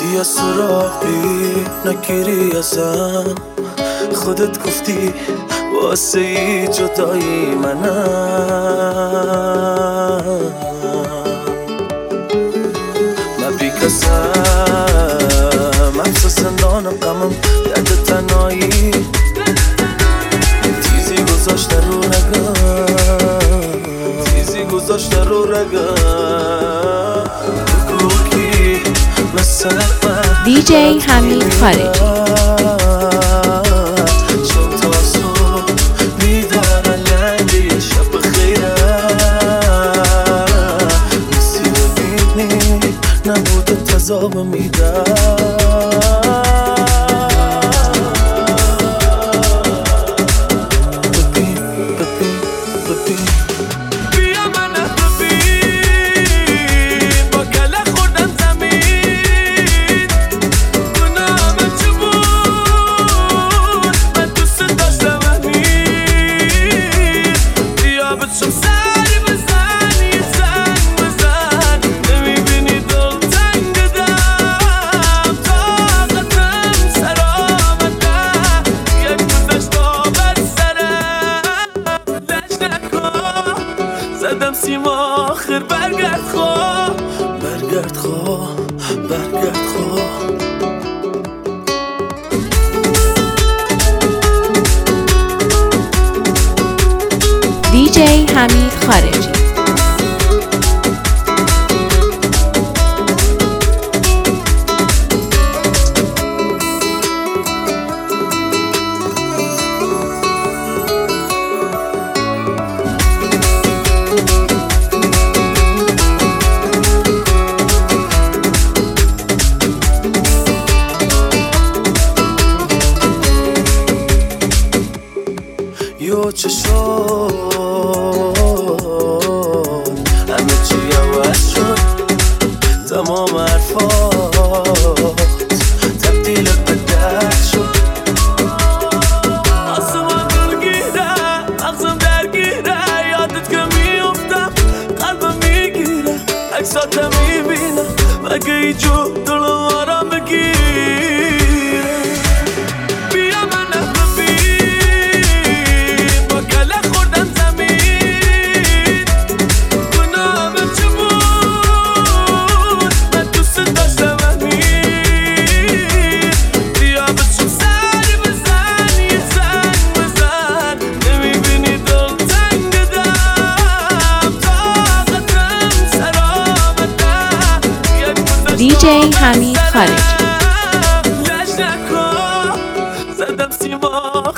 دیگه سراغی نگیری ازم، خودت گفتی واسه ای جدایی منم. من بیکسم حبس زندان غمم، درد تنهایی تیزی گذاشته رو رگم، تیزی گذاشته رو رگم. بگوکی مثل من دیجی حمید خارجی. چون تا صبح میدارن لنگه شب خیرم، نیستی ببینی نبوده تذاب میدم. زدم سیم آخر برگرد خواه، برگرد خواه، برگرد خواه. دیجی حمید خارجی. یو چه شد همه چی عوض شد، تمام حرفات تبدیل به درد شد. آسمان درگیره، مغزم درگیره، یادت که میافتم قلبم میگیره، عکساتم میبینم مگه ای جو دلم آرام بگیره. دیجی حمید خارجی. زدم سیم